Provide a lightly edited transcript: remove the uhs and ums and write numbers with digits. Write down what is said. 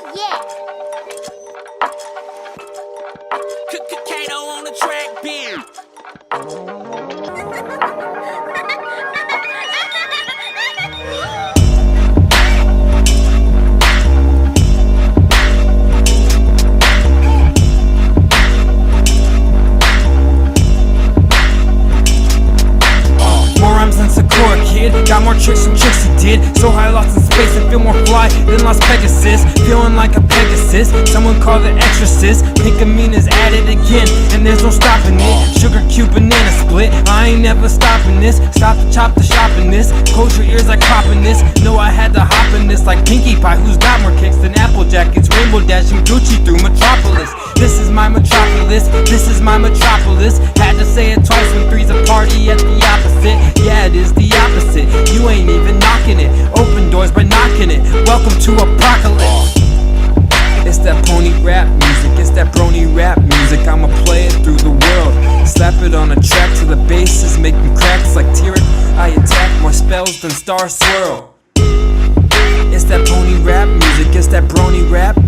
Yeah. Kato on the track, beer. More rhymes than Sakura Kid, got more tricks than Trixie did. So high, lost in space, and feel more fly than Las Pegasus. Feeling like a Pegasus, someone call the exorcist. Pink Amina's at it again, and there's no stopping it. Sugar cube banana split, I ain't never stopping this. Stop to chop the shop in this, close your ears like copping this. Know I had to hop in this like Pinkie Pie, who's got more kicks than Applejack. It's rainbow dashing Gucci through Metropolis. This is my metropolis, this is my metropolis. Had to say it twice when three's a party at the opposite. Yeah, it is the opposite, you ain't even knocking it. Open doors by knocking it, welcome to Apocalypse. It's that pony rap music, it's that brony rap music. I'ma play it through the world, slap it on a track till the basses making cracks like T-Rex. I attack more spells than Star Swirl. It's that pony rap music, it's that brony rap